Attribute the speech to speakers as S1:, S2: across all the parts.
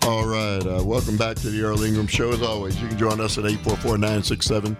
S1: All right. Welcome back to the Earl Ingram Show. As always, you can join us at 844-967-2789,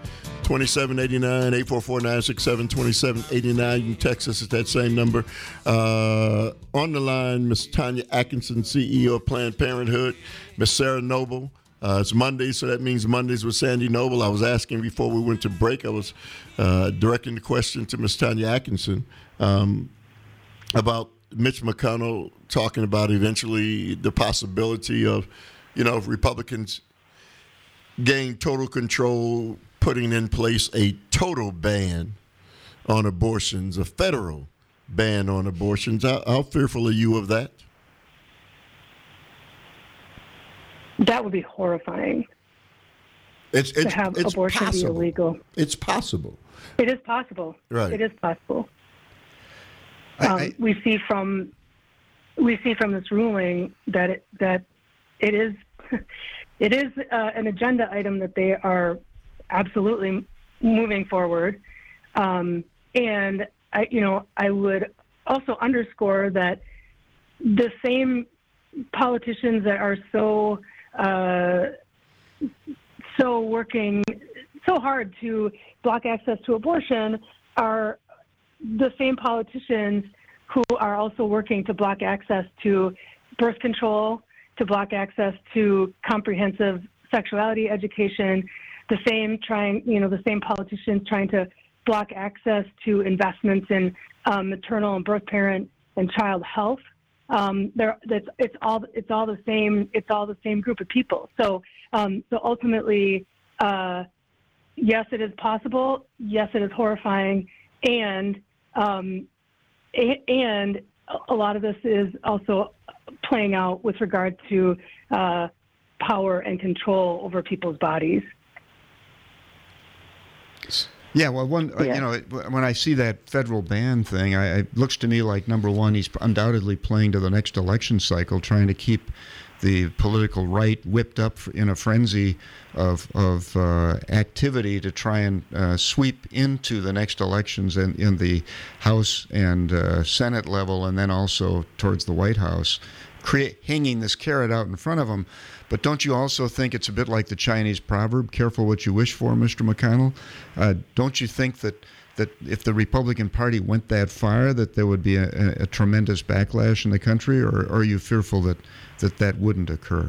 S1: 844-967-2789. You can text us at that same number. On the line, Ms. Tanya Atkinson, CEO of Planned Parenthood, Ms. Sarah Noble. It's Monday, so that means Mondays with Sandy Noble. I was asking before we went to break, I was directing the question to Ms. Tanya Atkinson about Mitch McConnell talking about eventually the possibility of, if Republicans gain total control, putting in place a total ban on abortions, a federal ban on abortions. How fearful are you of that?
S2: That would be horrifying. To have abortion be illegal.
S1: It's possible.
S2: It is possible.
S1: Right.
S2: It is possible. We see from this ruling that it is an agenda item that they are absolutely moving forward, and I would also underscore that the same politicians that are so working so hard to block access to abortion are the same politicians who are also working to block access to birth control, to block access to comprehensive sexuality education, the same politicians trying to block access to investments in maternal and birth parent and child health. It's all the same group of people. So ultimately, yes, it is possible. Yes, it is horrifying, and a lot of this is also playing out with regard to power and control over people's bodies.
S3: Yeah, well, when I see that federal ban thing, it looks to me like, number one, he's undoubtedly playing to the next election cycle, trying to keep the political right whipped up in a frenzy of activity to try and sweep into the next elections in the House and Senate level, and then also towards the White House, hanging this carrot out in front of them. But don't you also think it's a bit like the Chinese proverb, careful what you wish for, Mr. McConnell? Don't you think that if the Republican Party went that far, that there would be a tremendous backlash in the country, or are you fearful that wouldn't occur?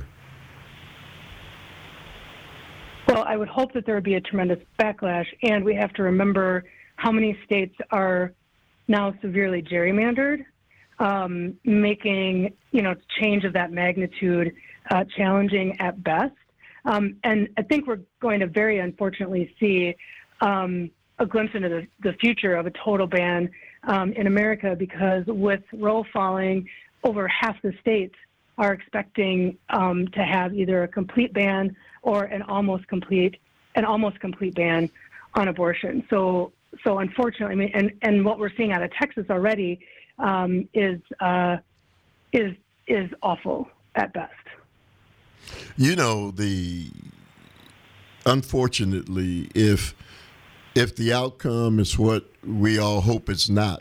S2: Well, I would hope that there would be a tremendous backlash, and we have to remember how many states are now severely gerrymandered, making change of that magnitude challenging at best. And I think we're going to very unfortunately see a glimpse into the future of a total ban in America, because with Roe falling, over half the states are expecting to have either a complete ban or an almost complete ban on abortion. So unfortunately, and what we're seeing out of Texas already is awful at best.
S1: Unfortunately, if the outcome is what we all hope it's not,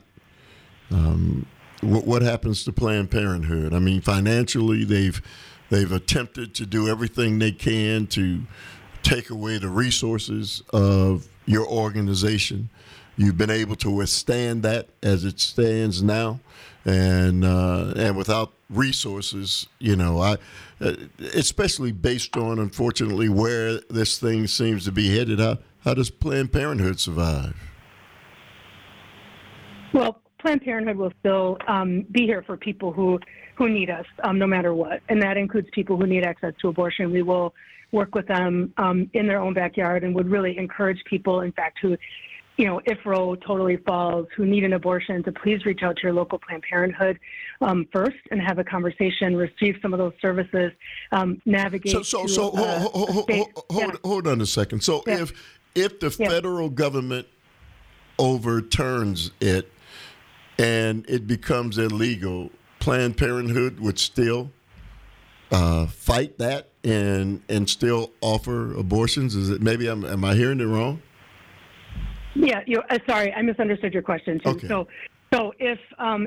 S1: what happens to Planned Parenthood? I mean, financially, they've attempted to do everything they can to take away the resources of your organization. You've been able to withstand that as it stands now, and without resources, especially based on, unfortunately, where this thing seems to be headed. How does Planned Parenthood survive?
S2: Well, Planned Parenthood will still be here for people who need us, no matter what, and that includes people who need access to abortion. We will work with them in their own backyard, and would really encourage people, in fact, who, if Roe totally falls, who need an abortion, to please reach out to your local Planned Parenthood first and have a conversation, receive some of those services, navigate.
S1: Hold on a second. So if the federal government overturns it and it becomes illegal, Planned Parenthood would still fight that and still offer abortions? Is it am I hearing it wrong?
S2: Yeah, sorry, I misunderstood your question too.
S1: Okay.
S2: So So if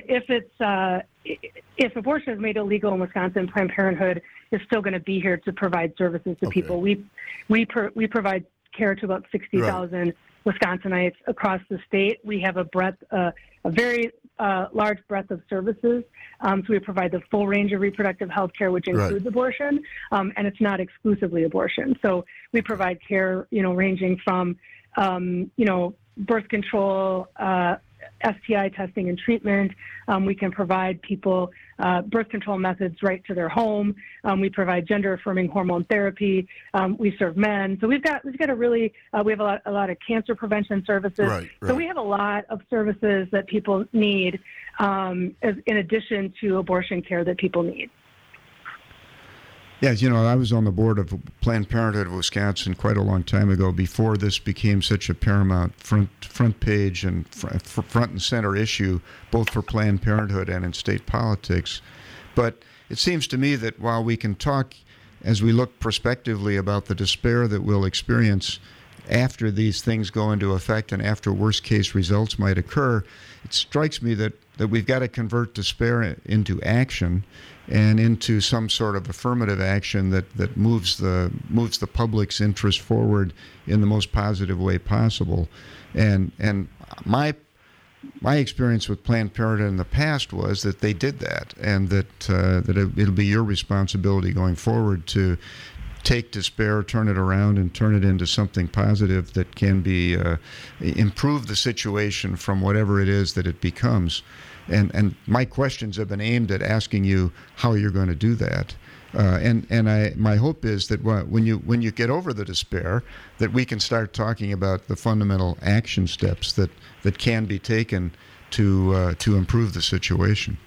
S2: abortion is made illegal in Wisconsin, Planned Parenthood is still going to be here to provide services to people. We provide care to about 60,000 Wisconsinites across the state. We have a very large breadth of services. So we provide the full range of reproductive health care, which includes abortion, and it's not exclusively abortion. So we provide care, ranging from, birth control, STI testing and treatment. We can provide people birth control methods right to their home. We provide gender-affirming hormone therapy. We serve men. So we've got a really we have a lot of cancer prevention services. So we have a lot of services that people need in addition to abortion care that people need.
S3: Yes, I was on the board of Planned Parenthood of Wisconsin quite a long time ago, before this became such a paramount front page and front and center issue, both for Planned Parenthood and in state politics. But it seems to me that while we can talk, as we look prospectively, about the despair that we'll experience after these things go into effect and after worst-case results might occur, it strikes me that we've got to convert despair into action, and into some sort of affirmative action that moves the public's interest forward in the most positive way possible. And my experience with Planned Parenthood in the past was that they did that, and that it'll be your responsibility going forward to take despair, turn it around, and turn it into something positive that can be improve the situation from whatever it is that it becomes. And my questions have been aimed at asking you how you're going to do that. My hope is that when you get over the despair, that we can start talking about the fundamental action steps that can be taken to improve the situation.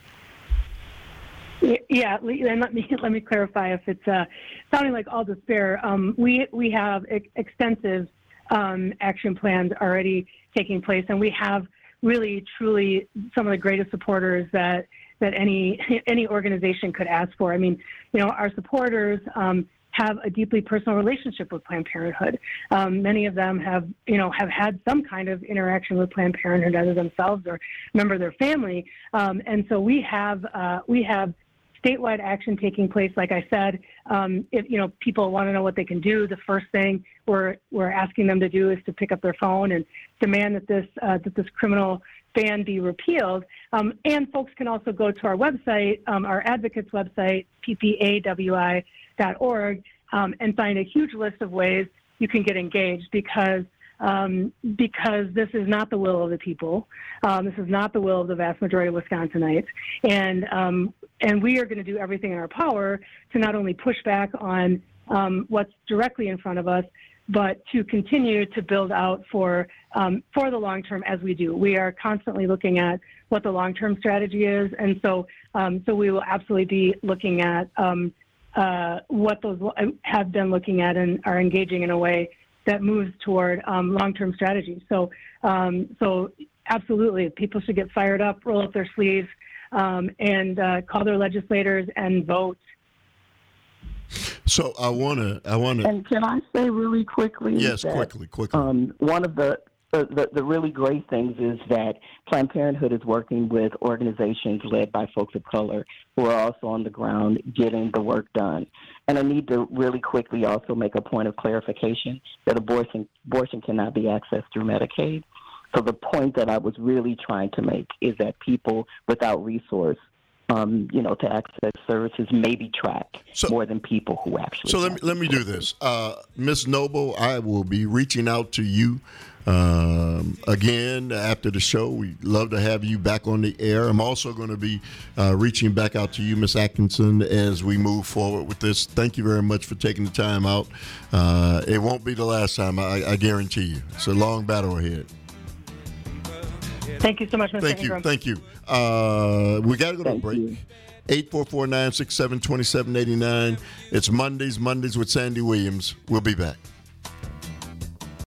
S2: Yeah, and let me clarify if it's sounding like all despair. We have extensive action plans already taking place, and we have really, truly some of the greatest supporters that any organization could ask for. I mean, our supporters have a deeply personal relationship with Planned Parenthood. Many of them have had some kind of interaction with Planned Parenthood, either themselves or a member of their family. And so we have statewide action taking place. Like I said, if people want to know what they can do, the first thing we're asking them to do is to pick up their phone and demand that this criminal ban be repealed. And folks can also go to our website, our advocates website, ppawi.org, and find a huge list of ways you can get engaged, because this is not the will of the people. This is not the will of the vast majority of Wisconsinites. And we are going to do everything in our power to not only push back on what's directly in front of us, but to continue to build out for the long term as we do. We are constantly looking at what the long-term strategy is, and so we will absolutely be looking at what those have been looking at and are engaging in a way that moves toward long-term strategy. So absolutely, people should get fired up, roll up their sleeves, and call their legislators and vote.
S1: So I want to.
S4: And can I say really quickly?
S1: Yes,
S4: that,
S1: quickly.
S4: One of the really great things is that Planned Parenthood is working with organizations led by folks of color who are also on the ground getting the work done. And I need to really quickly also make a point of clarification that abortion cannot be accessed through Medicaid. So the point that I was really trying to make is that people without resource, to access services may be tracked more than people who actually.
S1: So let me do this. Ms. Noble, I will be reaching out to you again after the show. We'd love to have you back on the air. I'm also going to be reaching back out to you, Ms. Atkinson, as we move forward with this. Thank you very much for taking the time out. It won't be the last time, I guarantee you. It's a long battle ahead.
S2: Thank you so much, Mr. Ingram.
S1: Thank you. We got to go to a break. 844-967-2789. It's Mondays with Sandy Williams. We'll be back.